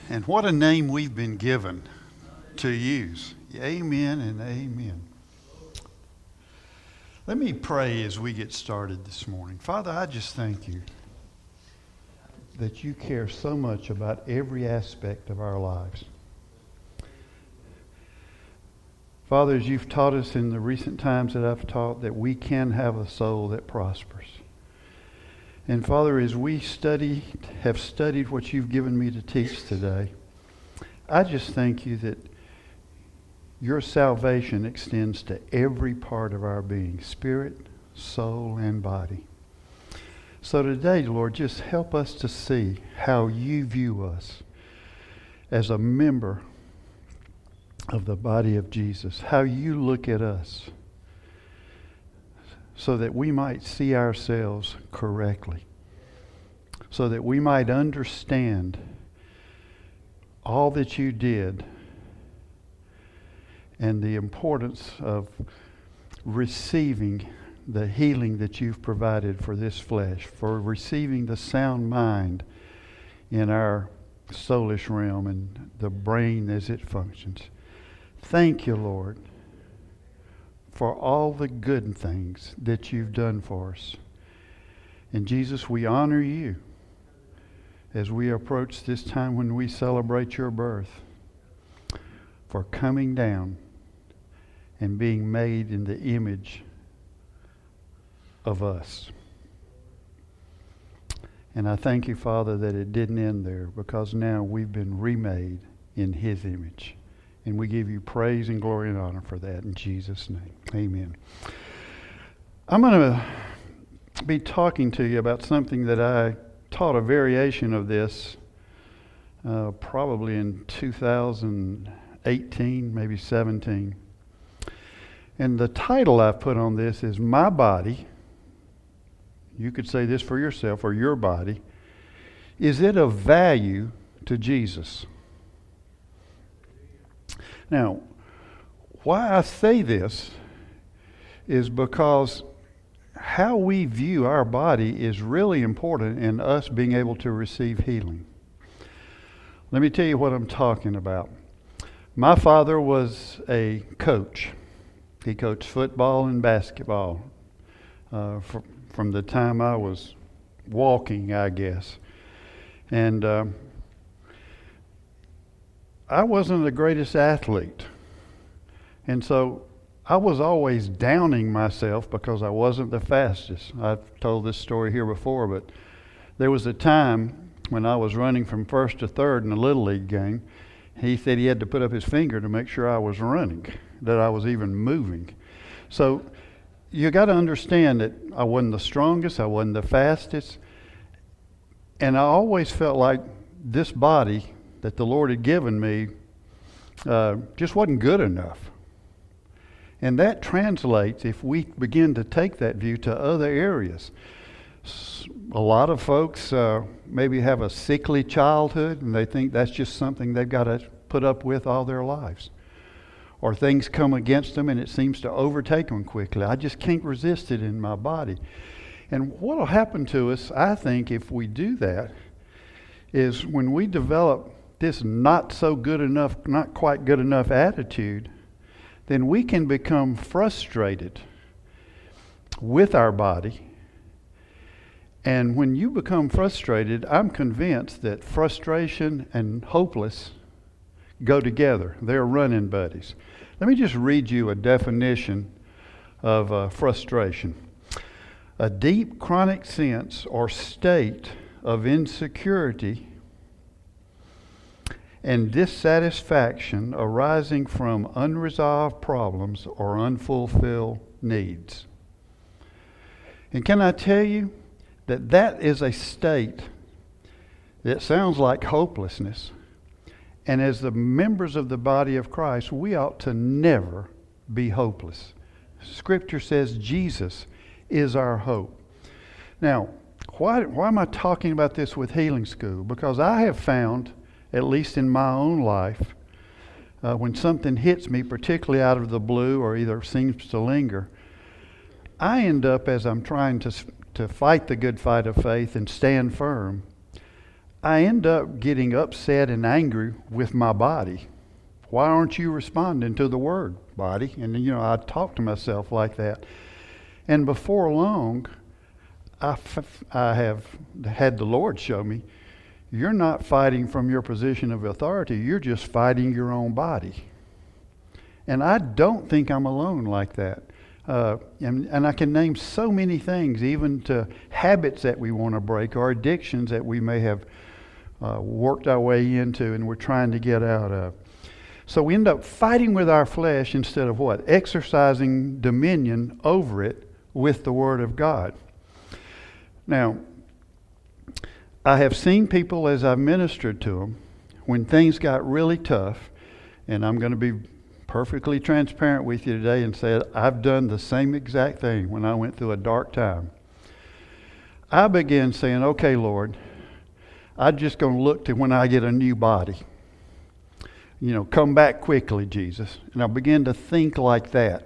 And what a name we've been given to use. Amen and amen. Let me pray as we get started this morning. Father, I just thank you that you care so much about every aspect of our lives. Father, as you've taught us in the recent times that I've taught, that we can have a soul that prospers. And Father, as we have studied what you've given me to teach today, I just thank you that your salvation extends to every part of our being, spirit, soul, and body. So today, Lord, just help us to see how you view us as a member of the body of Jesus, how you look at us, so that we might see ourselves correctly, so that we might understand all that you did and the importance of receiving the healing that you've provided for this flesh, for receiving the sound mind in our soulish realm and the brain as it functions. Thank you, Lord, for all the good things that you've done for us. And Jesus, we honor you as we approach this time when we celebrate your birth, for coming down and being made in the image of us. And I thank you, Father, that it didn't end there, because now we've been remade in his image. And we give you praise and glory and honor for that in Jesus' name. Amen. I'm going to be talking to you about something that I taught a variation of this probably in 2018, maybe 17. And the title I've put on this is My Body. You could say this for yourself, or your body. Is it of value to Jesus? Now, why I say this is because how we view our body is really important in us being able to receive healing. Let me tell you what I'm talking about. My father was a coach. He coached football and basketball from the time I was walking, I guess. And I wasn't the greatest athlete. And so I was always downing myself because I wasn't the fastest. I've told this story here before, but there was a time when I was running from first to third in a Little League game. He said he had to put up his finger to make sure I was running, that I was even moving. So you got to understand that I wasn't the strongest, I wasn't the fastest, and I always felt like this body that the Lord had given me just wasn't good enough. And that translates, if we begin to take that view, to other areas. A lot of folks maybe have a sickly childhood, and they think that's just something they've got to put up with all their lives. Or things come against them and it seems to overtake them quickly. I just can't resist it in my body. And what will happen to us, I think, if we do that, is when we develop this not so good enough, not quite good enough attitude, then we can become frustrated with our body. And when you become frustrated, I'm convinced that frustration and hopeless go together. They're running buddies. Let me just read you a definition of frustration. A deep chronic sense or state of insecurity and dissatisfaction arising from unresolved problems or unfulfilled needs. And can I tell you that that is a state that sounds like hopelessness. And as the members of the body of Christ, we ought to never be hopeless. Scripture says Jesus is our hope. Now, why am I talking about this with Healing School? Because I have found, at least in my own life, when something hits me, particularly out of the blue or either seems to linger, I end up, as I'm trying to fight the good fight of faith and stand firm, I end up getting upset and angry with my body. Why aren't you responding to the word, body? And I talk to myself like that. And before long, I have had the Lord show me, you're not fighting from your position of authority, you're just fighting your own body. And I don't think I'm alone like that. And I can name so many things, even to habits that we want to break or addictions that we may have worked our way into and we're trying to get out of. So we end up fighting with our flesh instead of what? Exercising dominion over it with the Word of God. Now, I have seen people as I've ministered to them, when things got really tough, and I'm going to be perfectly transparent with you today and say I've done the same exact thing when I went through a dark time. I began saying, okay, Lord, I'm just going to look to when I get a new body. Come back quickly, Jesus. And I began to think like that.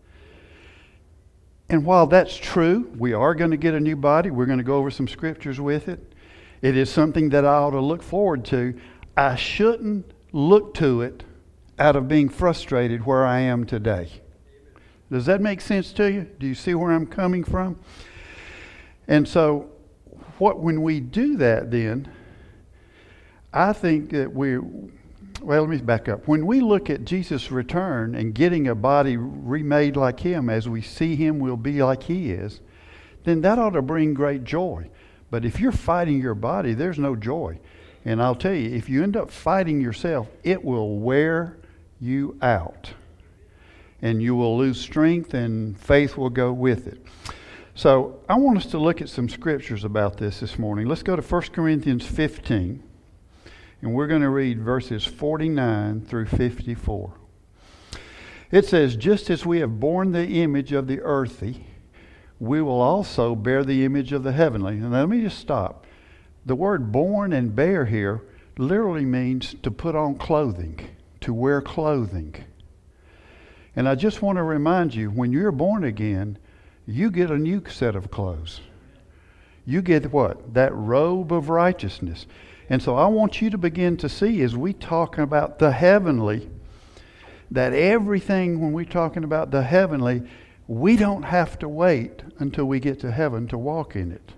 And while that's true, we are going to get a new body. We're going to go over some scriptures with it. It is something that I ought to look forward to. I shouldn't look to it out of being frustrated where I am today. Does that make sense to you? Do you see where I'm coming from? And so, when we do that then, I think that let me back up. When we look at Jesus' return and getting a body remade like Him, as we see Him, we'll be like He is, then that ought to bring great joy. But if you're fighting your body, there's no joy. And I'll tell you, if you end up fighting yourself, it will wear you out. And you will lose strength and faith will go with it. So I want us to look at some scriptures about this morning. Let's go to 1 Corinthians 15. And we're going to read verses 49 through 54. It says, just as we have borne the image of the earthy, we will also bear the image of the heavenly. And let me just stop. The word born and bear here literally means to put on clothing, to wear clothing. And I just want to remind you, when you're born again, you get a new set of clothes. You get what? That robe of righteousness. And so I want you to begin to see, as we talk about the heavenly, that everything, when we're talking about the heavenly, we don't have to wait until we get to heaven to walk in it.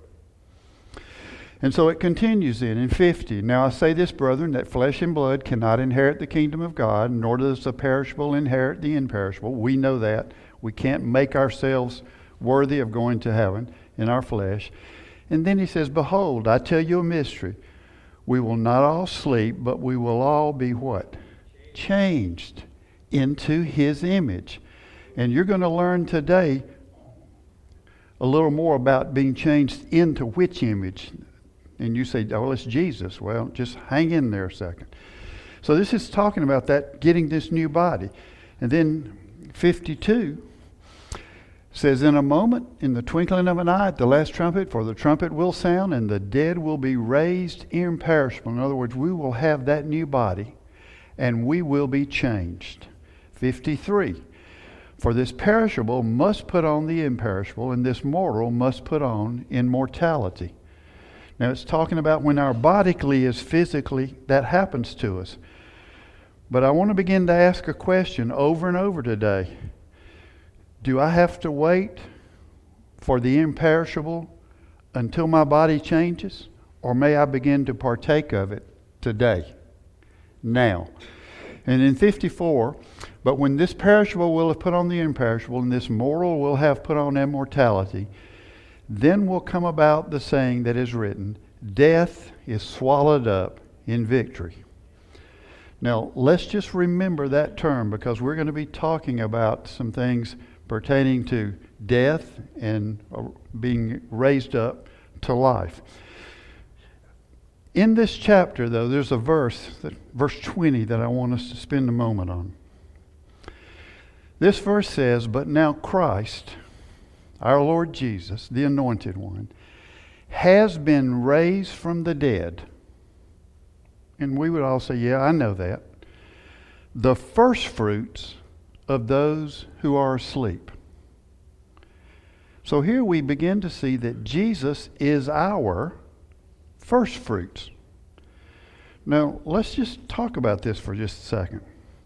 And so it continues in 50. Now I say this, brethren, that flesh and blood cannot inherit the kingdom of God, nor does the perishable inherit the imperishable. We know that. We can't make ourselves worthy of going to heaven in our flesh. And then he says, behold, I tell you a mystery. We will not all sleep, but we will all be what? Changed into His image. And you're going to learn today a little more about being changed into which image. And you say, oh, it's Jesus. Well, just hang in there a second. So this is talking about that, getting this new body. And then 52 says, in a moment, in the twinkling of an eye, at the last trumpet, for the trumpet will sound, and the dead will be raised imperishable. In other words, we will have that new body, and we will be changed. 53, for this perishable must put on the imperishable, and this mortal must put on immortality. Now it's talking about when our bodily is physically, that happens to us. But I want to begin to ask a question over and over today. Do I have to wait for the imperishable until my body changes? Or may I begin to partake of it today, now? And in 54, but when this perishable will have put on the imperishable, and this mortal will have put on immortality, then will come about the saying that is written, death is swallowed up in victory. Now, let's just remember that term, because we're going to be talking about some things pertaining to death and being raised up to life. In this chapter, though, there's a verse 20, that I want us to spend a moment on. This verse says, but now Christ, our Lord Jesus, the Anointed One, has been raised from the dead. And we would all say, yeah, I know that. The first fruits of those who are asleep. So here we begin to see that Jesus is our first fruits. Now, let's just talk about this for just a second.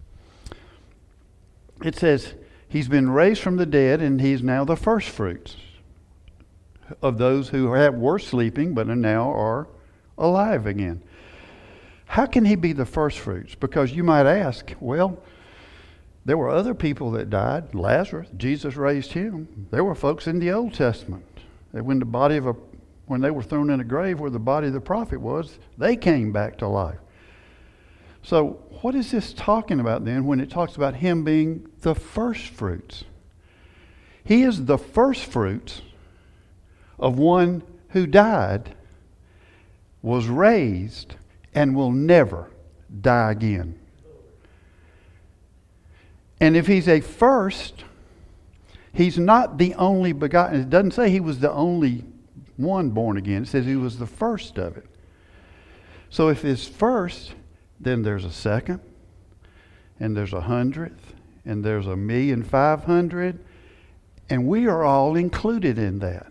It says, he's been raised from the dead, and he's now the first fruits of those who were sleeping, but now are alive again. How can he be the first fruits? Because you might ask, well, there were other people that died. Lazarus, Jesus raised him. There were folks in the Old Testament that when they were thrown in a grave where the body of the prophet was, they came back to life. So what is this talking about then when it talks about him being the first fruits? He is the first fruits of one who died, was raised, and will never die again. And if he's a first, he's not the only begotten. It doesn't say he was the only one born again. It says he was the first of it. So if it's first, then there's a second, and there's 100th, and there's 1,500,000, and we are all included in that.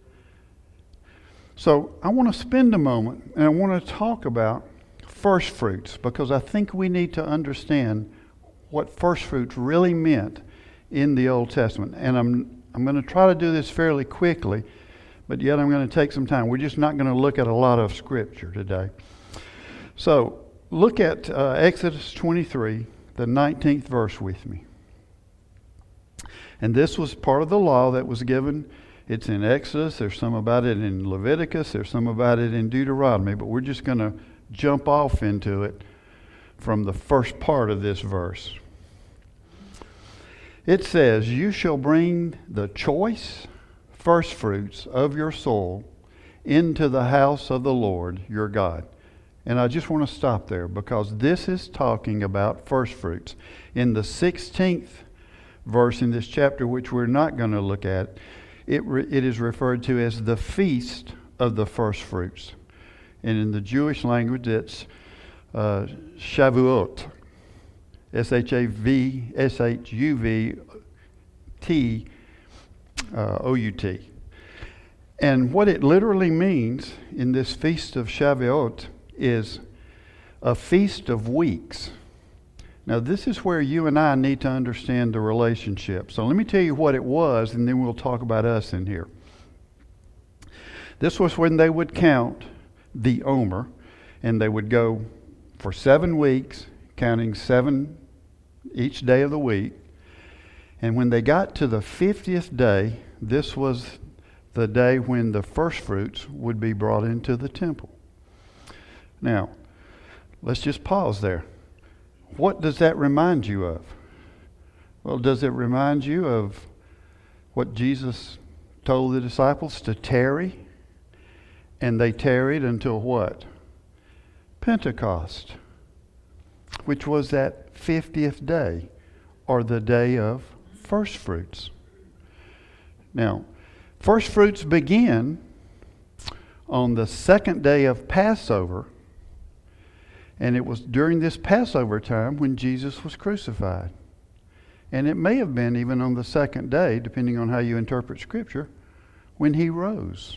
So I want to spend a moment, and I want to talk about first fruits, because I think we need to understand what first fruits really meant in the Old Testament. And I'm going to try to do this fairly quickly, but yet I'm going to take some time. We're just not going to look at a lot of scripture today. So look at Exodus 23, the 19th verse with me. And this was part of the law that was given. It's in Exodus. There's some about it in Leviticus. There's some about it in Deuteronomy. But we're just going to jump off into it from the first part of this verse. It says, you shall bring the choice first fruits of your soil into the house of the Lord your God. And I just want to stop there because this is talking about first fruits. In the 16th verse in this chapter, which we're not going to look at, it is referred to as the feast of the first fruits. And in the Jewish language, it's Shavuot. Shavutot. And what it literally means in this feast of Shavuot is a feast of weeks. Now, this is where you and I need to understand the relationship. So let me tell you what it was, and then we'll talk about us in here. This was when they would count the Omer, and they would go for 7 weeks, counting 7 each day of the week. And when they got to the 50th day, this was the day when the first fruits would be brought into the temple. Now, let's just pause there. What does that remind you of? Well, does it remind you of what Jesus told the disciples to tarry? And they tarried until what? Pentecost, which was that 50th day, or the day of first fruits. Now, first fruits begin on the second day of Passover, and it was during this Passover time when Jesus was crucified. And it may have been even on the second day, depending on how you interpret Scripture, when he rose.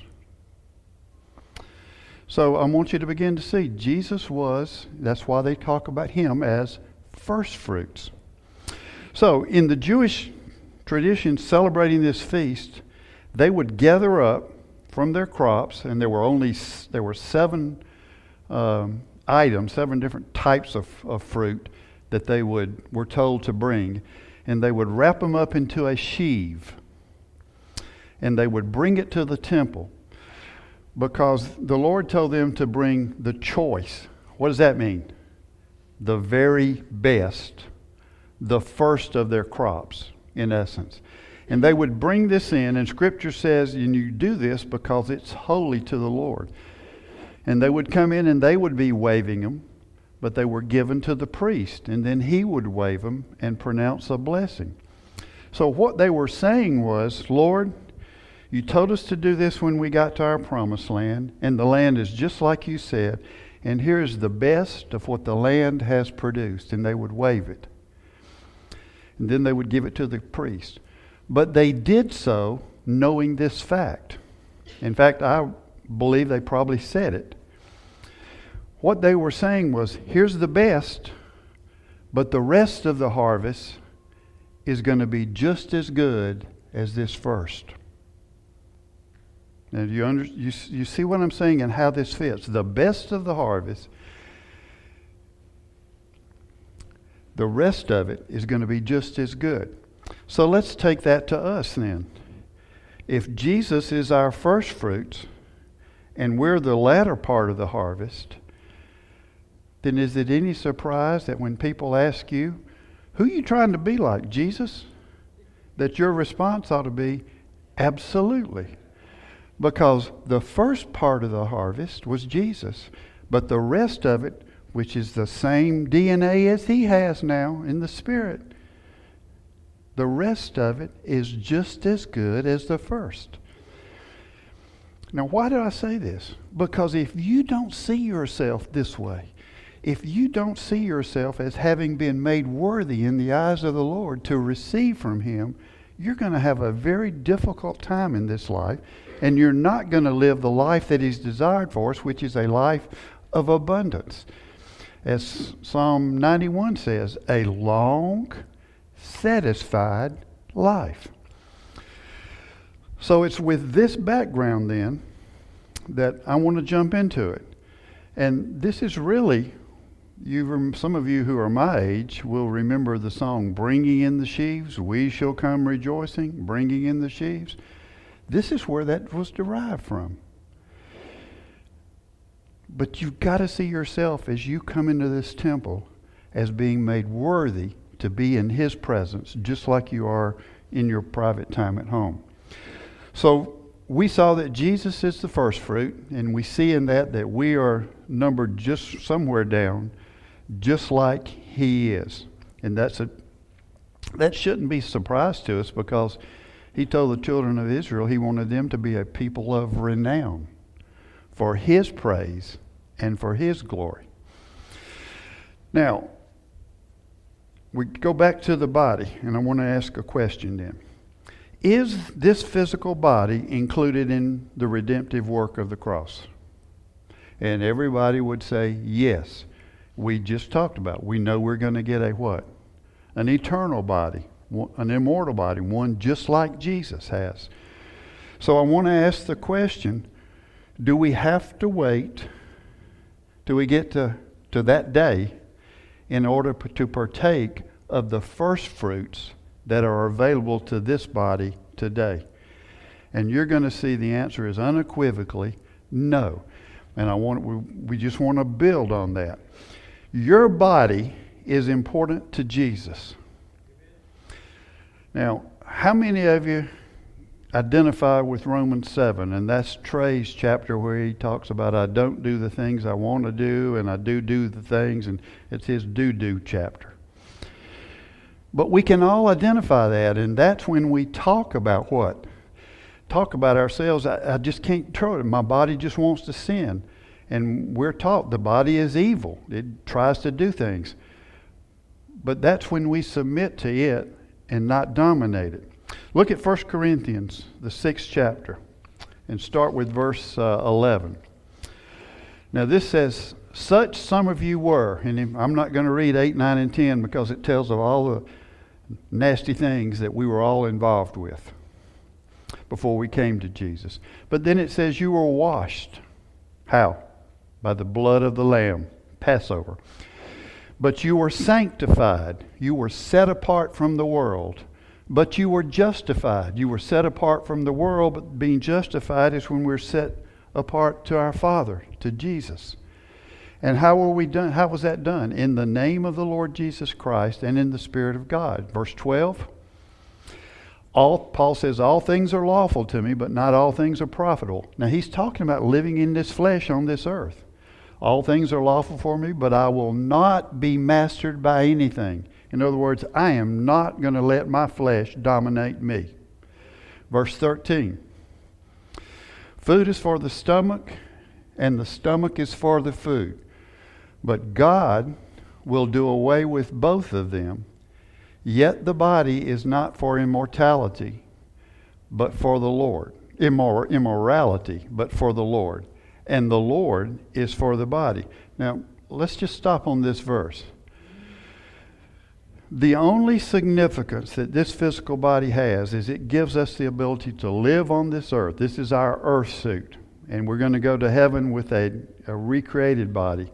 So I want you to begin to see Jesus that's why they talk about him as first fruits. So in the Jewish tradition celebrating this feast, they would gather up from their crops, and there were 7 items, 7 different types of fruit that they were told to bring, and they would wrap them up into a sheaf, and they would bring it to the temple because the Lord told them to bring the choice. What does that mean? The very best, the first of their crops, in essence. And they would bring this in, and Scripture says, and you do this because it's holy to the Lord. And they would come in and they would be waving them, but they were given to the priest, and then he would wave them and pronounce a blessing. So what they were saying was, Lord, you told us to do this when we got to our promised land, and the land is just like you said, and here's the best of what the land has produced, and they would wave it. And then they would give it to the priest. But they did so knowing this fact. In fact, I believe they probably said it. What they were saying was, here's the best, but the rest of the harvest is going to be just as good as this first. Now, you see what I'm saying and how this fits? The best of the harvest, the rest of it is going to be just as good. So let's take that to us then. If Jesus is our first fruits and we're the latter part of the harvest, then is it any surprise that when people ask you, who are you trying to be like, Jesus? That your response ought to be, absolutely. Because the first part of the harvest was Jesus, but the rest of it, which is the same DNA as he has now in the Spirit, the rest of it is just as good as the first. Now, why do I say this? Because if you don't see yourself this way, if you don't see yourself as having been made worthy in the eyes of the Lord to receive from him, you're going to have a very difficult time in this life, and you're not going to live the life that he's desired for us, which is a life of abundance. As Psalm 91 says, a long, satisfied life. So it's with this background then that I want to jump into it. And this is really, some of you who are my age will remember the song, Bringing in the Sheaves, We Shall Come Rejoicing, Bringing in the Sheaves. This is where that was derived from. But you've got to see yourself as you come into this temple as being made worthy to be in his presence, just like you are in your private time at home. So we saw that Jesus is the first fruit, and we see in that we are numbered just somewhere down, just like he is. And that shouldn't be a surprise to us, because he told the children of Israel he wanted them to be a people of renown for his praise and for his glory. Now, we go back to the body, and I want to ask a question then. Is this physical body included in the redemptive work of the cross? And everybody would say, yes. We just talked about it. We know we're going to get a what? An eternal body, an immortal body, one just like Jesus has. So I want to ask the question, do we have to wait till we get to that day in order to partake of the first fruits that are available to this body today? And you're going to see the answer is unequivocally no. And we just want to build on that. Your body is important to Jesus. Now, how many of you identify with Romans 7? And that's Trey's chapter where he talks about I don't do the things I want to do, and I do the things, and it's his do chapter. But we can all identify that, and that's when we talk about what? Talk about ourselves. I just can't control it. My body just wants to sin. And we're taught the body is evil. It tries to do things. But that's when we submit to it and not dominate it. Look at 1 Corinthians, the 6th chapter, and start with verse 11. Now this says, such some of you were. And I'm not going to read 8, 9, and 10 because it tells of all the nasty things that we were all involved with before we came to Jesus. But then it says you were washed. How? By the blood of the Lamb, Passover. But you were sanctified. You were set apart from the world. But you were justified. You were set apart from the world, but being justified is when we're set apart to our Father, to Jesus. And how were we done? How was that done? In the name of the Lord Jesus Christ and in the Spirit of God. Verse 12. Paul says, all things are lawful to me, but not all things are profitable. Now he's talking about living in this flesh on this earth. All things are lawful for me, but I will not be mastered by anything. In other words, I am not going to let my flesh dominate me. Verse 13. Food is for the stomach, and the stomach is for the food. But God will do away with both of them. Yet the body is not for immortality, but for the Lord. Immorality, but for the Lord. And the Lord is for the body. Now, let's just stop on this verse. The only significance that this physical body has is it gives us the ability to live on this earth. This is our earth suit. And we're going to go to heaven with a recreated body.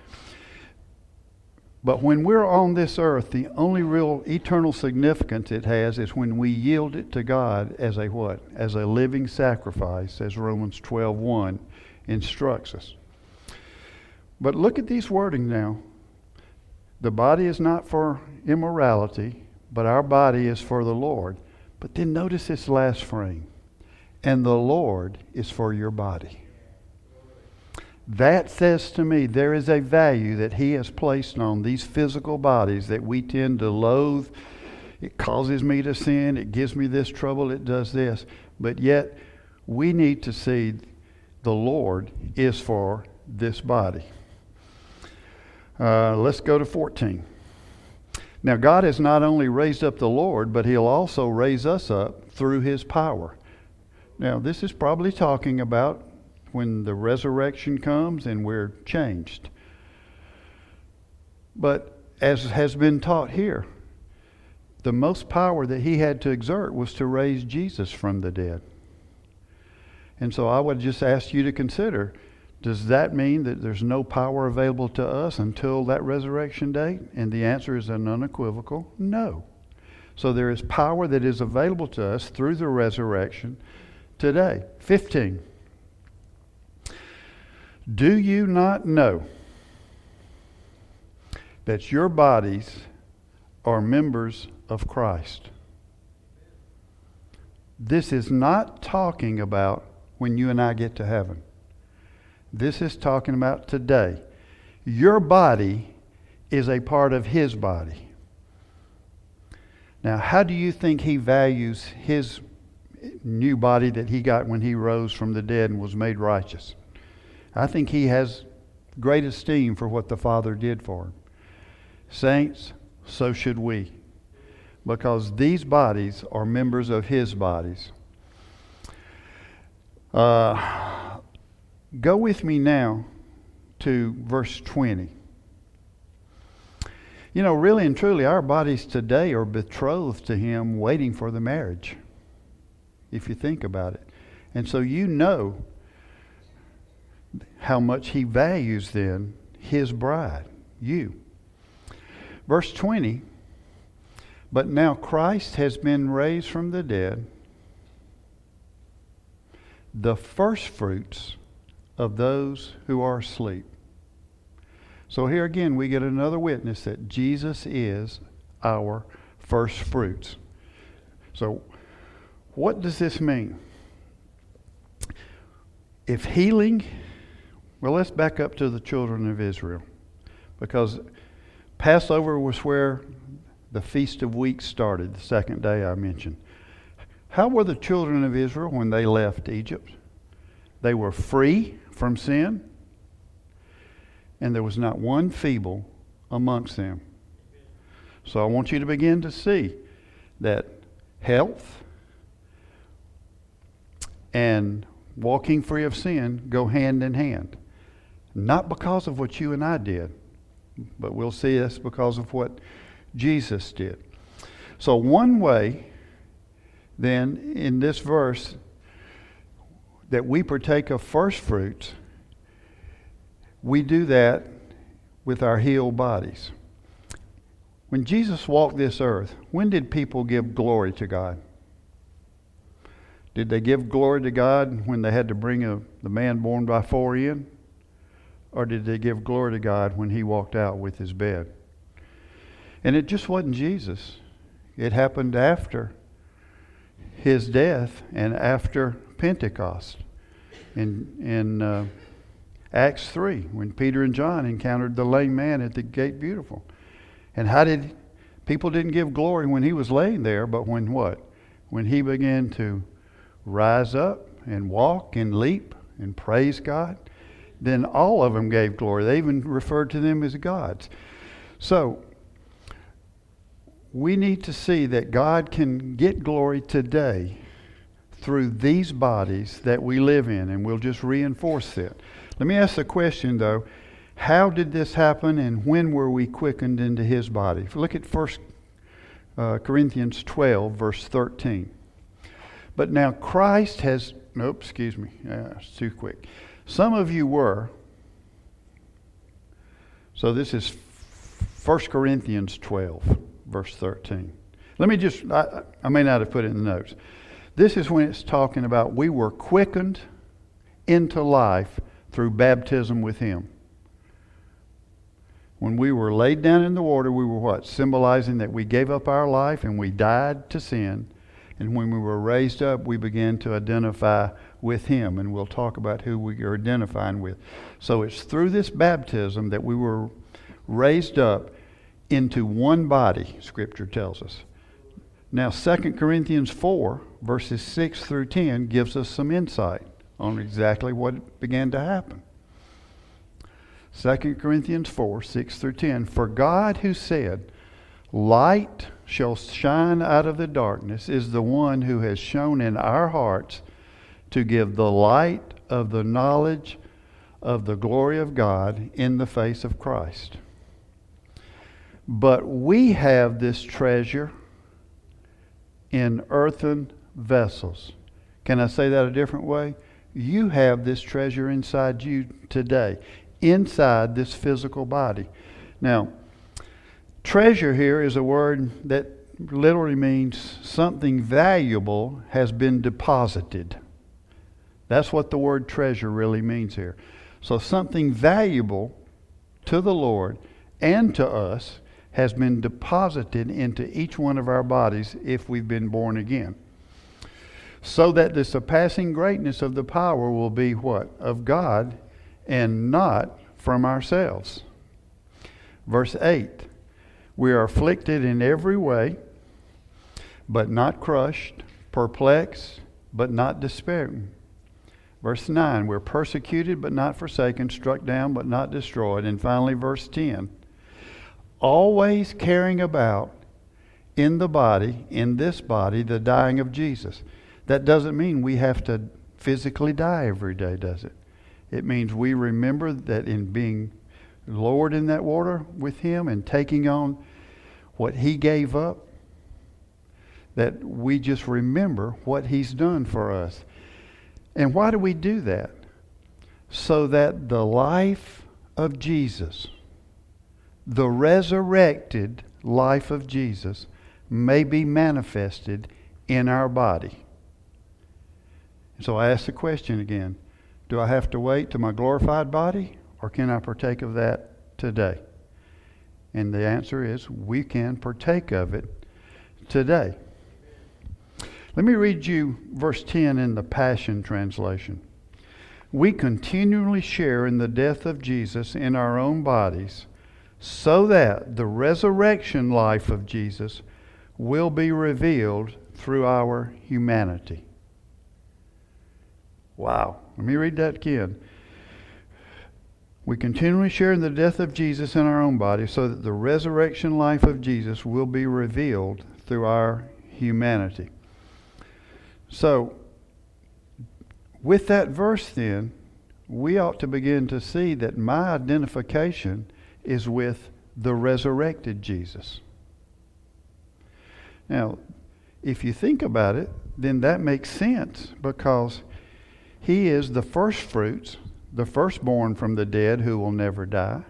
But when we're on this earth, the only real eternal significance it has is when we yield it to God as a what? As a living sacrifice, as Romans 12:1 instructs us. But look at these wording now. The body is not for immorality, but our body is for the Lord. But then notice this last frame. And the Lord is for your body. That says to me there is a value that He has placed on these physical bodies that we tend to loathe. It causes me to sin. It gives me this trouble. It does this. But yet we need to see the Lord is for this body. Let's go to 14. Now, God has not only raised up the Lord, but He'll also raise us up through His power. Now, this is probably talking about when the resurrection comes and we're changed. But as has been taught here, the most power that He had to exert was to raise Jesus from the dead. And so I would just ask you to consider, does that mean that there's no power available to us until that resurrection date? And the answer is an unequivocal no. So there is power that is available to us through the resurrection today. 15. Do you not know that your bodies are members of Christ? This is not talking about when you and I get to heaven. This is talking about today. Your body is a part of His body. Now, how do you think He values His new body that He got when He rose from the dead and was made righteous? I think He has great esteem for what the Father did for Him. Saints, so should we. Because these bodies are members of His bodies. Go with me now to verse 20. You know, really and truly, our bodies today are betrothed to Him, waiting for the marriage, if you think about it. And so you know how much He values then His bride, you. Verse 20, but now Christ has been raised from the dead, the first fruits of those who are asleep. So here again we get another witness that Jesus is our first fruits. So what does this mean? If healing, well, let's back up to the children of Israel, because Passover was where the Feast of Weeks started, the second day I mentioned. How were the children of Israel when they left Egypt? They were free from sin, and there was not one feeble amongst them. So I want you to begin to see that health and walking free of sin go hand in hand. Not because of what you and I did, but we'll see this because of what Jesus did. So one way then in this verse that we partake of first fruits, we do that with our healed bodies. When Jesus walked this earth, when did people give glory to God? Did they give glory to God when they had to bring the man born by 4 in? Or did they give glory to God when He walked out with His bed? And it just wasn't Jesus. It happened after His death and after Pentecost. In Acts 3, when Peter and John encountered the lame man at the gate beautiful. And people didn't give glory when he was laying there, but when what? When he began to rise up and walk and leap and praise God, then all of them gave glory. They even referred to them as gods. So we need to see that God can get glory today through these bodies that we live in, and we'll just reinforce that. Let me ask the question though, How did this happen, and when were we quickened into his body? Look at 1 Corinthians 12, verse 13. But now Christ has... Nope, excuse me. It's too quick. Some of you were... So this is 1 Corinthians 12, verse 13. Let me just... I may not have put it in the notes. This is when it's talking about we were quickened into life through baptism with him. When we were laid down in the water, we were what? Symbolizing that we gave up our life and we died to sin. And when we were raised up, we began to identify with him. And we'll talk about who we are identifying with. So it's through this baptism that we were raised up into one body, Scripture tells us. Now, 2 Corinthians 4, verses 6 through 10 gives us some insight on exactly what began to happen. 2 Corinthians 4, 6 through 10. For God who said, light shall shine out of the darkness, is the one who has shone in our hearts to give the light of the knowledge of the glory of God in the face of Christ. But we have this treasure in earthen vessels. Can I say that a different way? You have this treasure inside you today, inside this physical body. Now, treasure here is a word that literally means something valuable has been deposited. That's what the word treasure really means here. So something valuable to the Lord and to us has been deposited into each one of our bodies if we've been born again. So that the surpassing greatness of the power will be what? Of God and not from ourselves. Verse 8. We are afflicted in every way, but not crushed, perplexed, but not despairing. Verse 9. We're persecuted but not forsaken, struck down but not destroyed. And finally verse 10. Always carrying about in the body, in this body, the dying of Jesus. That doesn't mean we have to physically die every day, does it? It means we remember that in being lowered in that water with him and taking on what he gave up, that we just remember what he's done for us. And why do we do that? So that the life of Jesus, the resurrected life of Jesus, may be manifested in our body. So I ask the question again, do I have to wait to my glorified body, or can I partake of that today? And the answer is we can partake of it today. Let me read you verse 10 in the Passion Translation. We continually share in the death of Jesus in our own bodies, so that the resurrection life of Jesus will be revealed through our humanity. Wow. Let me read that again. We continually share in the death of Jesus in our own body, so that the resurrection life of Jesus will be revealed through our humanity. So, with that verse then, we ought to begin to see that my identification is with the resurrected Jesus. Now, if you think about it, then that makes sense, because he is the first fruits, the firstborn from the dead who will never die.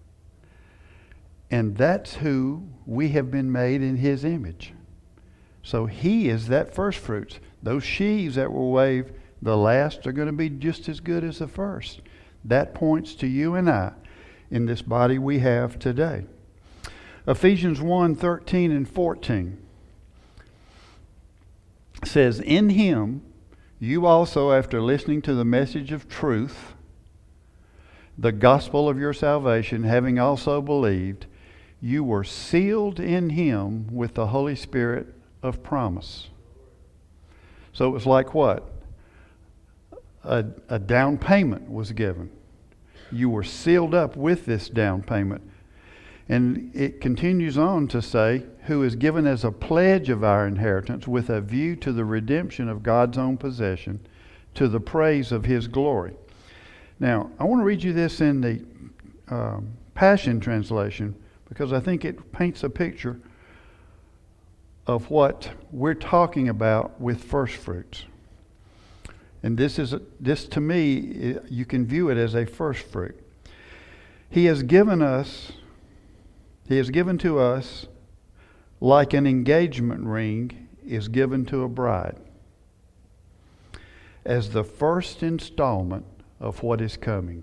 And that's who we have been made in his image. So he is that first fruits. Those sheaves that will wave the last are going to be just as good as the first. That points to you and I in this body we have today. Ephesians 1:13 and 14 says, in him you also, after listening to the message of truth, the gospel of your salvation, having also believed, you were sealed in him with the Holy Spirit of promise. So it was like what? A down payment was given. You were sealed up with this down payment. And it continues on to say, who is given as a pledge of our inheritance with a view to the redemption of God's own possession, to the praise of his glory. Now, I want to read you this in the Passion Translation because I think it paints a picture of what we're talking about with first fruits. And this to me, you can view it as a first fruit. He has given to us like an engagement ring is given to a bride as the first installment of what is coming.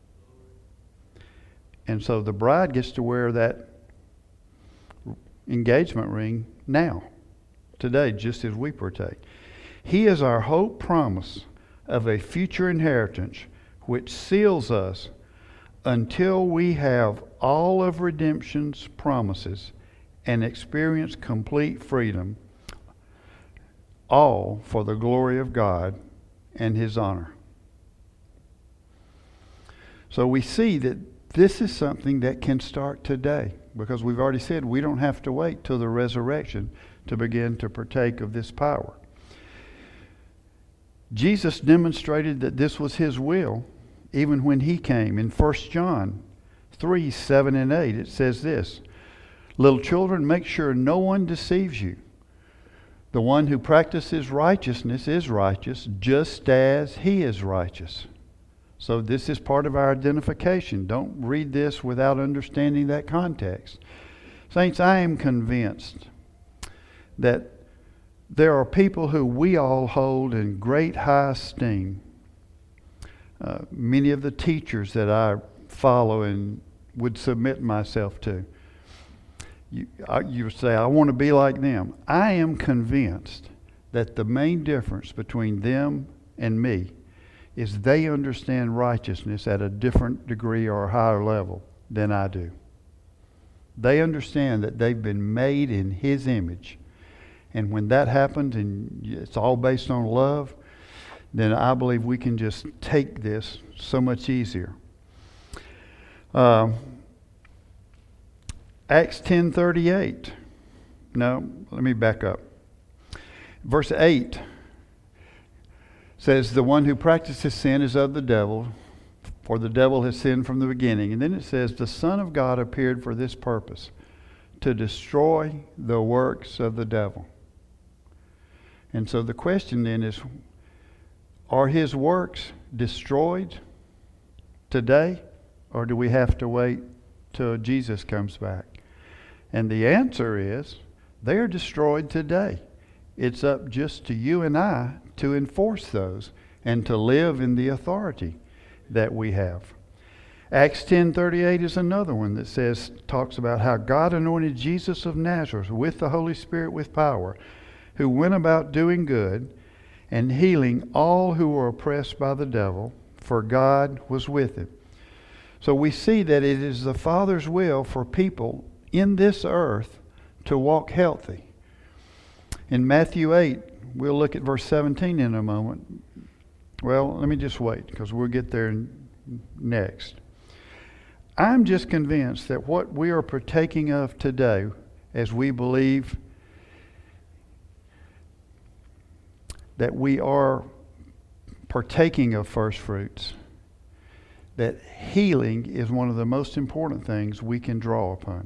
And so the bride gets to wear that engagement ring now, today, just as we partake. He is our hope promise of a future inheritance which seals us until we have all of redemption's promises and experience complete freedom, all for the glory of God and His honor. So we see that this is something that can start today, because we've already said we don't have to wait till the resurrection to begin to partake of this power. Jesus demonstrated that this was His will even when He came. In 1 John 3, 7 and 8, it says this, "Little children, make sure no one deceives you. The one who practices righteousness is righteous, just as He is righteous." So this is part of our identification. Don't read this without understanding that context. Saints, I am convinced that there are people who we all hold in great high esteem. Many of the teachers that I follow and would submit myself to. You say, I want to be like them. I am convinced that the main difference between them and me is they understand righteousness at a different degree or a higher level than I do. They understand that they've been made in His image. And when that happens, and it's all based on love, then I believe we can just take this so much easier. Acts 10:38. No, let me back up. Verse 8 says, "The one who practices sin is of the devil, for the devil has sinned from the beginning." And then it says, "The Son of God appeared for this purpose, to destroy the works of the devil." And so the question then is, are His works destroyed today, or do we have to wait till Jesus comes back? And the answer is, they are destroyed today. It's up just to you and I to enforce those and to live in the authority that we have. Acts 10:38 is another one that talks about how God anointed Jesus of Nazareth with the Holy Spirit with power, who went about doing good and healing all who were oppressed by the devil, for God was with him. So we see that it is the Father's will for people in this earth to walk healthy. In Matthew 8, we'll look at verse 17 in a moment. Well, let me just wait, because we'll get there next. I'm just convinced that what we are partaking of today, as we believe that we are partaking of first fruits, that healing is one of the most important things we can draw upon.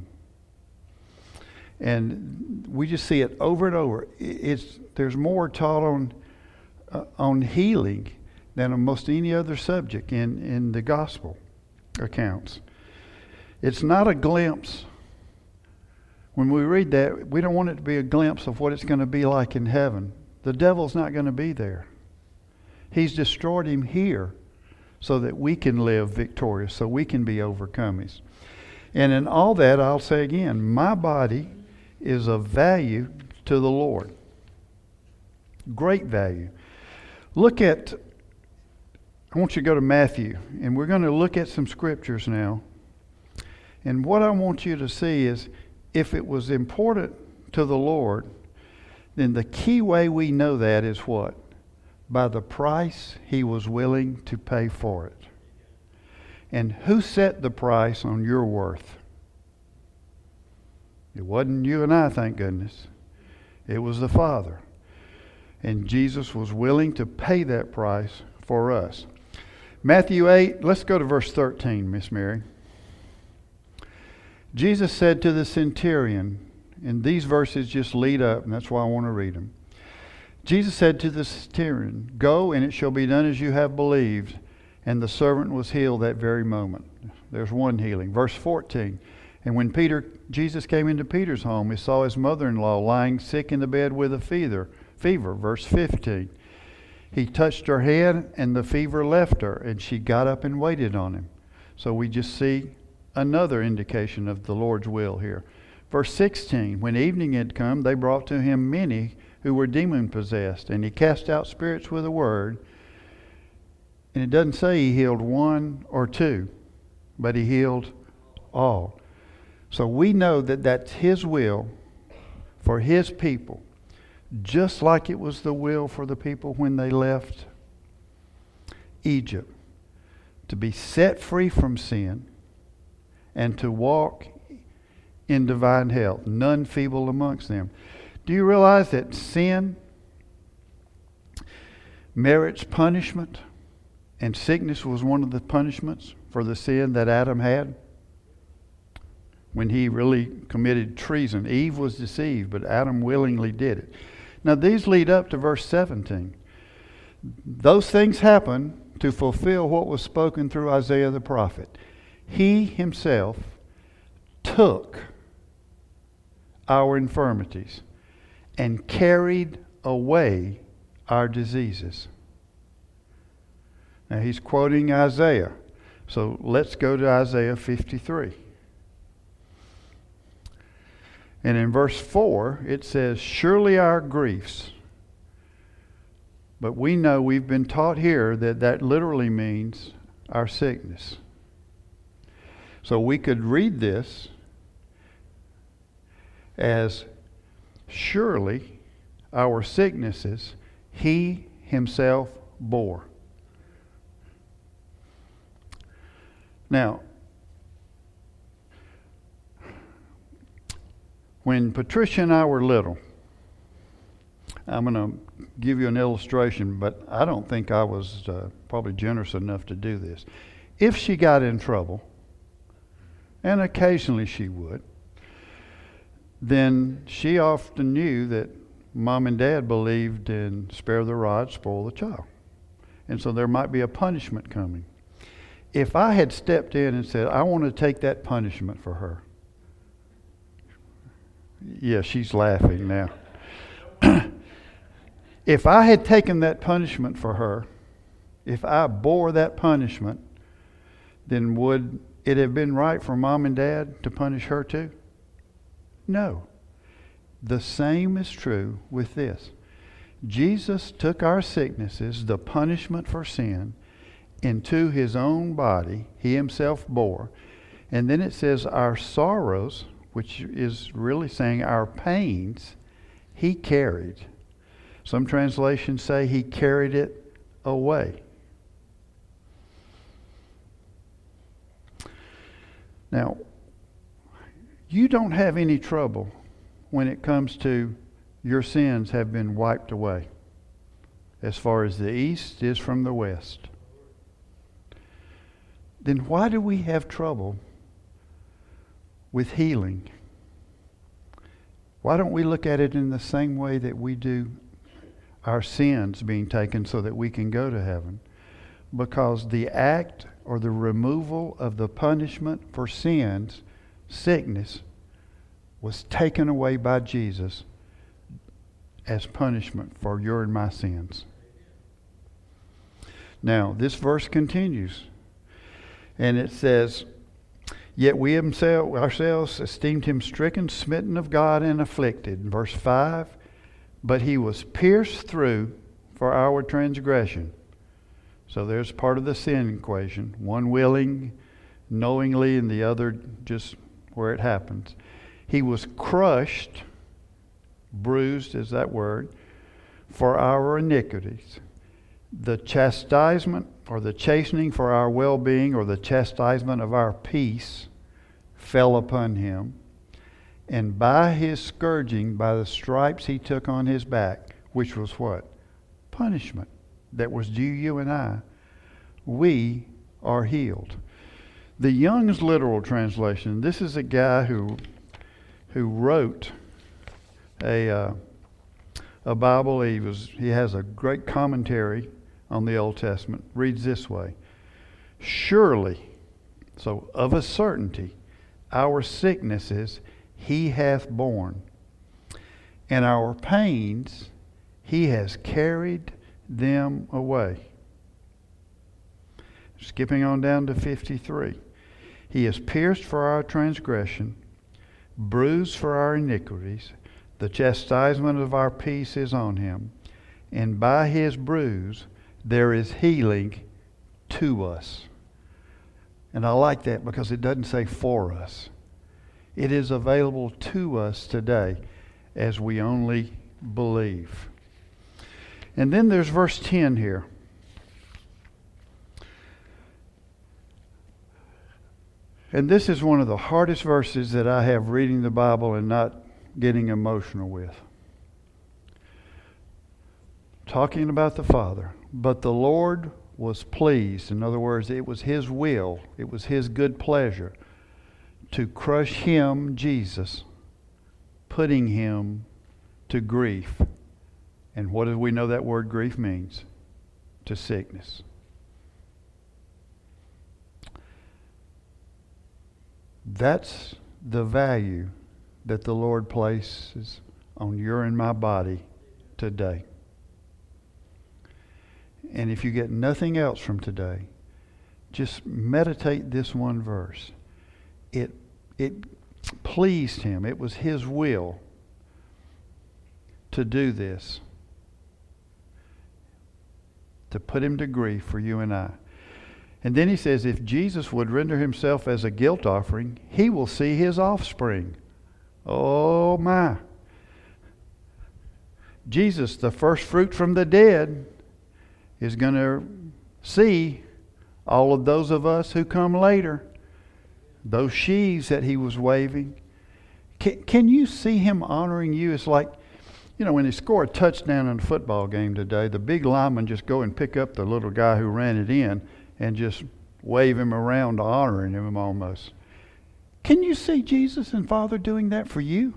And we just see it over and over. There's more taught on healing than on most any other subject in the gospel accounts. It's not a glimpse. When we read that, we don't want it to be a glimpse of what it's going to be like in heaven. The devil's not going to be there. He's destroyed him here so that we can live victorious, so we can be overcomers. And in all that, I'll say again, my body is of value to the Lord. Great value. I want you to go to Matthew, and we're going to look at some scriptures now. And what I want you to see is, if it was important to the Lord, then the key way we know that is what? By the price He was willing to pay for it. And who set the price on your worth? It wasn't you and I, thank goodness. It was the Father. And Jesus was willing to pay that price for us. Matthew 8, let's go to verse 13, Miss Mary. Jesus said to the centurion, and these verses just lead up, and that's why I want to read them. Jesus said to the centurion, "Go, and it shall be done as you have believed." And the servant was healed that very moment. There's one healing. Verse 14. And when Jesus came into Peter's home, he saw his mother-in-law lying sick in the bed with a fever. Verse 15. He touched her head, and the fever left her, and she got up and waited on him. So we just see another indication of the Lord's will here. Verse 16. When evening had come, they brought to him many who were demon-possessed, and he cast out spirits with a word. And it doesn't say he healed one or two, but he healed all. So we know that that's his will for his people, just like it was the will for the people when they left Egypt, to be set free from sin and to walk in divine health, none feeble amongst them. Do you realize that sin merits punishment? And sickness was one of the punishments for the sin that Adam had when he really committed treason. Eve was deceived, but Adam willingly did it. Now these lead up to verse 17. Those things happen to fulfill what was spoken through Isaiah the prophet. He himself took our infirmities and carried away our diseases. Now he's quoting Isaiah. So let's go to Isaiah 53. And in verse 4, it says, "Surely our griefs." But we know we've been taught here that that literally means our sickness. So we could read this as, "Surely our sicknesses he himself bore." Now, when Patricia and I were little, I'm going to give you an illustration, but I don't think I was probably generous enough to do this. If she got in trouble, and occasionally she would, then she often knew that Mom and Dad believed in spare the rod, spoil the child. And so there might be a punishment coming. If I had stepped in and said, "I want to take that punishment for her." Yeah, she's laughing now. If I had taken that punishment for her, if I bore that punishment, then would it have been right for Mom and Dad to punish her too? No. The same is true with this. Jesus took our sicknesses, the punishment for sin, into his own body. He himself bore. And then it says our sorrows, which is really saying our pains, he carried. Some translations say he carried it away. Now, you don't have any trouble when it comes to your sins have been wiped away, as far as the east is from the west. Then why do we have trouble with healing? Why don't we look at it in the same way that we do our sins being taken so that we can go to heaven? Because the act or the removal of the punishment for sins, sickness, was taken away by Jesus as punishment for your and my sins. Now, this verse continues. And it says, "Yet we ourselves esteemed him stricken, smitten of God, and afflicted." In verse 5, "But he was pierced through for our transgression." So there's part of the sin equation. One willing, knowingly, and the other just where it happens. "He was crushed," bruised is that word, "for our iniquities. The chastisement or the chastening for our well-being or the chastisement of our peace fell upon him. And by his scourging, by the stripes he took on his back," which was what? Punishment that was due you and I, "we are healed." The Young's literal translation, this is a guy who wrote a Bible. He has a great commentary on the Old Testament. Reads this way: surely, so of a certainty, our sicknesses he hath borne, and our pains he has carried them away. Skipping on down to 53. He is pierced for our transgression, bruised for our iniquities. The chastisement of our peace is on him, and by his bruise there is healing to us. And I like that because it doesn't say for us. It is available to us today as we only believe. And then there's verse 10 here. And this is one of the hardest verses that I have reading the Bible and not getting emotional with. Talking about the Father. But the Lord was pleased. In other words, it was His will, it was His good pleasure to crush Him, Jesus, putting Him to grief. And what do we know that word grief means? To sickness. That's the value that the Lord places on your and my body today. And if you get nothing else from today, just meditate this one verse. It pleased Him. It was His will to do this, to put Him to grief for you and I. And then He says, if Jesus would render Himself as a guilt offering, He will see His offspring. Oh my. Jesus, the first fruit from the dead, is going to see all of those of us who come later. Those sheaves that He was waving. Can you see Him honoring you? It's like, when they score a touchdown in a football game today, the big linemen just go and pick up the little guy who ran it in and just wave him around, honoring him almost. Can you see Jesus and Father doing that for you?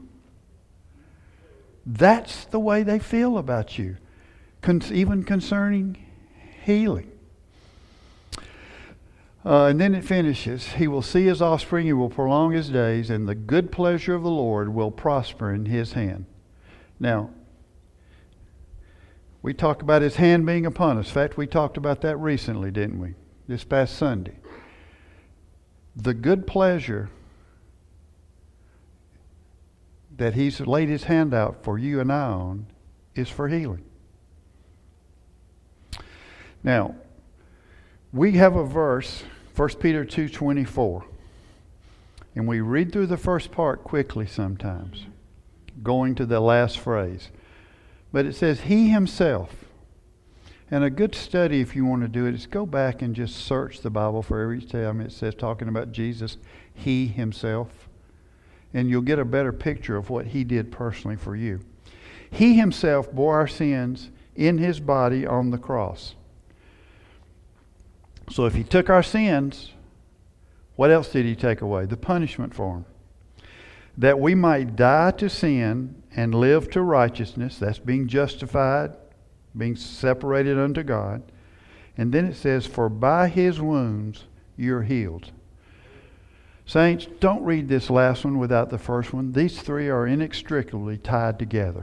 That's the way they feel about you, even concerning healing. And then it finishes, He will see His offspring, He will prolong His days, and the good pleasure of the Lord will prosper in His hand. Now, we talk about His hand being upon us. In fact, we talked about that recently, didn't we? This past Sunday. The good pleasure that He's laid His hand out for you and I on is for healing. Now, we have a verse, 1 Peter 2:24. And we read through the first part quickly sometimes, going to the last phrase. But it says, He Himself. And a good study, if you want to do it, is go back and just search the Bible for every time it says, talking about Jesus, He Himself. And you'll get a better picture of what He did personally for you. He Himself bore our sins in His body on the cross. So if He took our sins, what else did He take away? The punishment for them. That we might die to sin and live to righteousness. That's being justified, being separated unto God. And then it says, for by His wounds you're healed. Saints, don't read this last one without the first one. These three are inextricably tied together.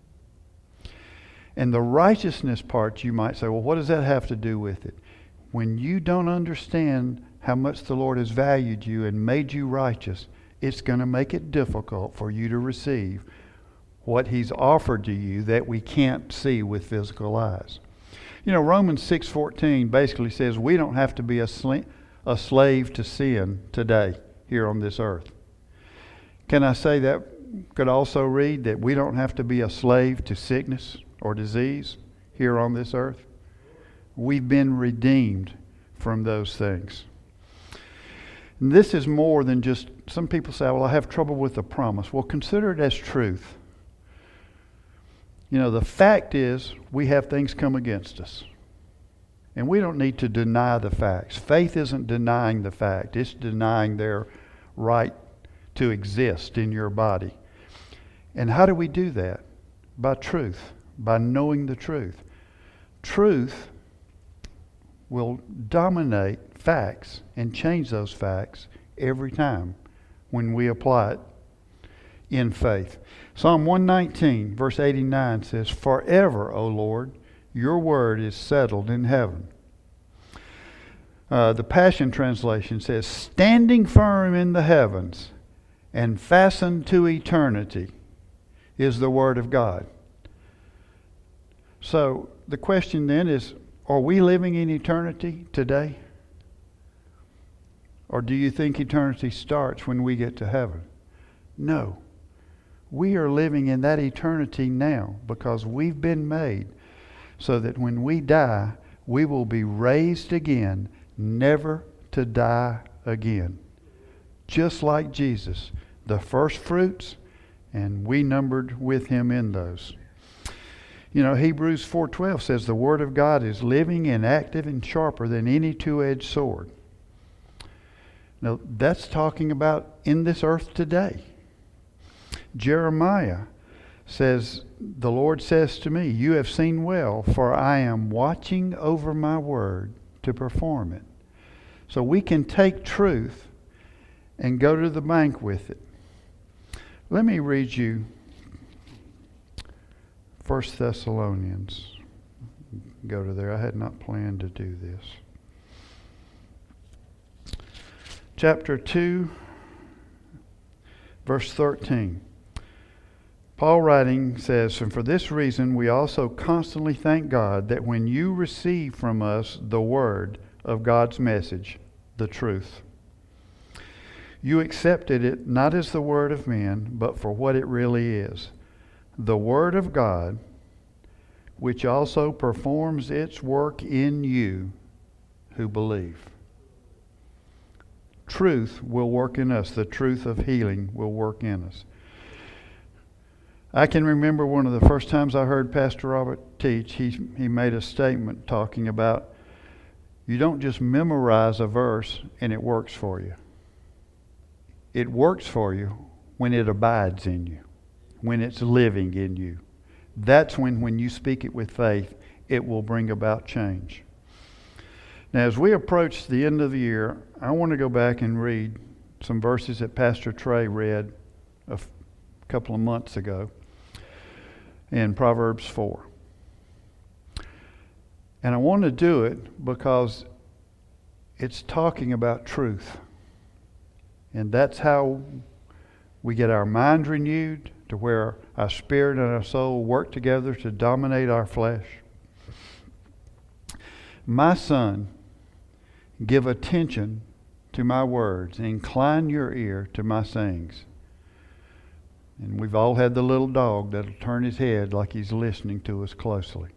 And the righteousness part, you might say, well, what does that have to do with it? When you don't understand how much the Lord has valued you and made you righteous, it's going to make it difficult for you to receive what He's offered to you that we can't see with physical eyes. Romans 6:14 basically says we don't have to be a slave to sin today here on this earth. Can I say that could also read that we don't have to be a slave to sickness or disease here on this earth? We've been redeemed from those things. And this is more than just, some people say, well, I have trouble with the promise. Well, consider it as truth. The fact is, we have things come against us. And we don't need to deny the facts. Faith isn't denying the fact. It's denying their right to exist in your body. And how do we do that? By truth, by knowing the truth. Truth will dominate facts and change those facts every time when we apply it in faith. Psalm 119, verse 89 says, "Forever, O Lord, your word is settled in heaven." The Passion Translation says, "Standing firm in the heavens and fastened to eternity is the word of God." So the question then is, are we living in eternity today? Or do you think eternity starts when we get to heaven? No. We are living in that eternity now because we've been made so that when we die, we will be raised again, never to die again. Just like Jesus, the first fruits, and we numbered with him in those. You know, Hebrews 4:12 says the Word of God is living and active and sharper than any two-edged sword. Now, that's talking about in this earth today. Jeremiah says, "The Lord says to me, you have seen well, for I am watching over my word to perform it." So we can take truth and go to the bank with it. Let me read you 1 Thessalonians. Go to there. I had not planned to do this. Chapter 2, verse 13. Paul writing says, "And for this reason we also constantly thank God that when you receive from us the word of God's message, the truth, you accepted it not as the word of men, but for what it really is, the word of God, which also performs its work in you who believe." Truth will work in us. The truth of healing will work in us. I can remember one of the first times I heard Pastor Robert teach, he made a statement talking about you don't just memorize a verse and it works for you. It works for you when it abides in you, when it's living in you. That's when you speak it with faith, it will bring about change. Now, as we approach the end of the year, I want to go back and read some verses that Pastor Trey read a couple of months ago in Proverbs 4. And I want to do it because it's talking about truth. And that's how we get our mind renewed to where our spirit and our soul work together to dominate our flesh. "My son, give attention to my words, incline your ear to my sayings." And we've all had the little dog that'll turn his head like he's listening to us closely.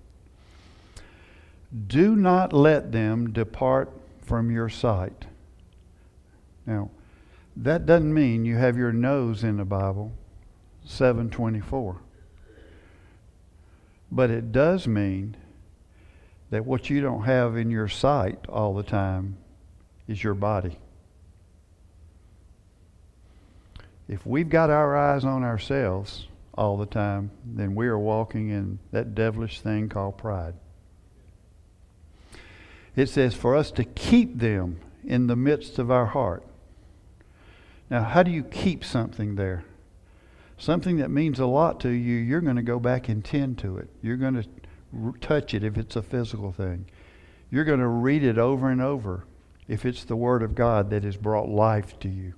"Do not let them depart from your sight." Now, that doesn't mean you have your nose in the Bible 7/24. But it does mean that what you don't have in your sight all the time is your body. If we've got our eyes on ourselves all the time, then we are walking in that devilish thing called pride. It says for us to keep them in the midst of our heart. Now, how do you keep something there? Something that means a lot to you, you're going to go back and tend to it. You're going to touch it if it's a physical thing. You're going to read it over and over if it's the Word of God that has brought life to you.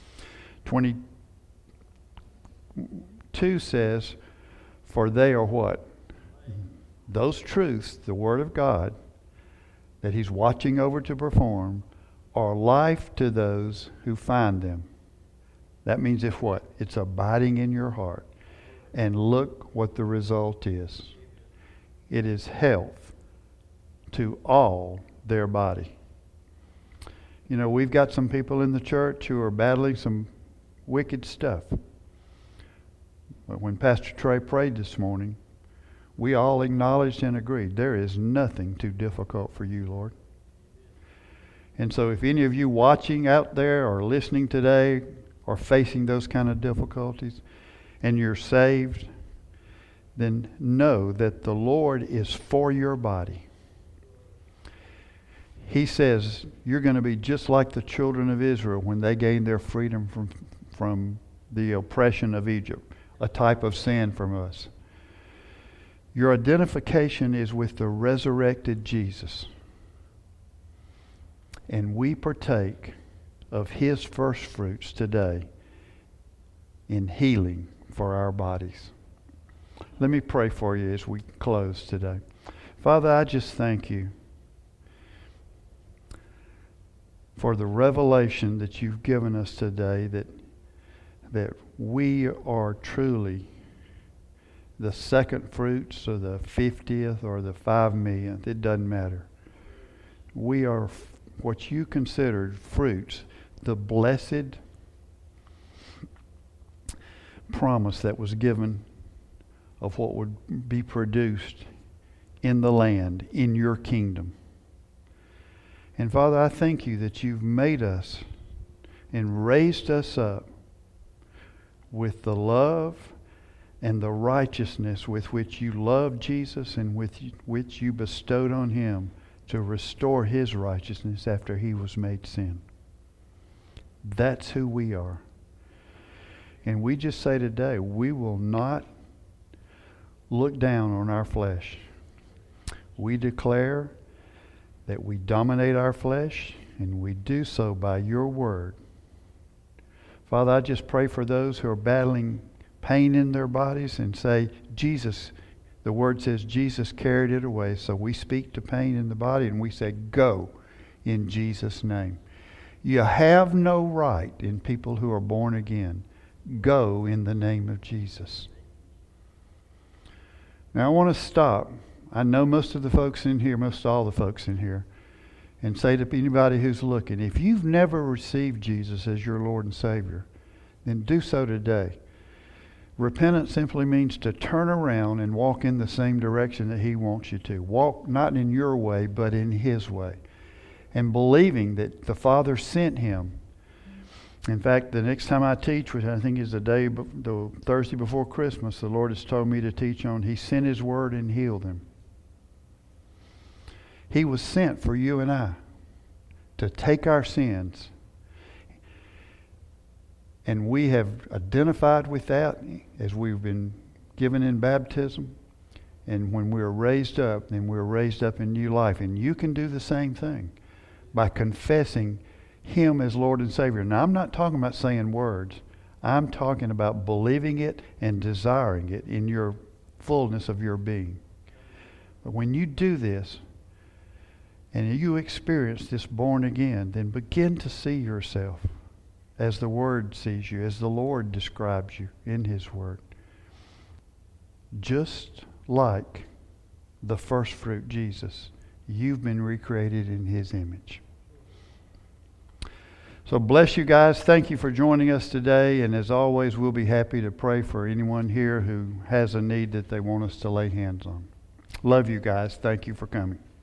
22 says, "For they are" what? Those truths, the Word of God, that He's watching over to perform, are life to those who find them. That means if what? It's abiding in your heart. And look what the result is. It is health to all their body. You know, we've got some people in the church who are battling some wicked stuff. But when Pastor Trey prayed this morning, We all acknowledged and agreed there is nothing too difficult for you, Lord. And so if any of you watching out there or listening today are facing those kind of difficulties and you're saved, then know that the Lord is for your body. He says you're going to be just like the children of Israel when they gained their freedom from the oppression of Egypt, a type of sin from us. Your identification is with the resurrected Jesus. And we partake of His first fruits today in healing for our bodies. Let me pray for you as we close today. Father, I just thank you for the revelation that you've given us today that we are truly the second fruits or the 50th or the 5 millionth. It doesn't matter. We are what you considered fruits, the blessed promise that was given of what would be produced in the land, in your kingdom. And Father, I thank you that you've made us and raised us up with the love and the righteousness with which you loved Jesus and with which you bestowed on him to restore his righteousness after he was made sin. That's who we are. And we just say today, we will not look down on our flesh. We declare that we dominate our flesh, and we do so by your word. Father, I just pray for those who are battling pain in their bodies and say, Jesus, the word says Jesus carried it away. So we speak to pain in the body and we say, go in Jesus' name. You have no right in people who are born again. Go in the name of Jesus. Now I want to stop. I know most of the folks in here, most all the folks in here, and say to anybody who's looking, if you've never received Jesus as your Lord and Savior, then do so today. Repentance simply means to turn around and walk in the same direction that he wants you to. Walk not in your way, but in his way. And believing that the Father sent him. In fact, the next time I teach, which I think is the Thursday before Christmas, the Lord has told me to teach on, he sent his word and healed them. He was sent for you and I to take our sins. And we have identified with that as we've been given in baptism. And when we're raised up, then we're raised up in new life. And you can do the same thing by confessing him as Lord and Savior. Now, I'm not talking about saying words. I'm talking about believing it and desiring it in your fullness of your being. But when you do this, and you experience this born again, then begin to see yourself as the Word sees you, as the Lord describes you in his Word. Just like the first fruit, Jesus, you've been recreated in his image. So bless you guys. Thank you for joining us today. And as always, we'll be happy to pray for anyone here who has a need that they want us to lay hands on. Love you guys. Thank you for coming.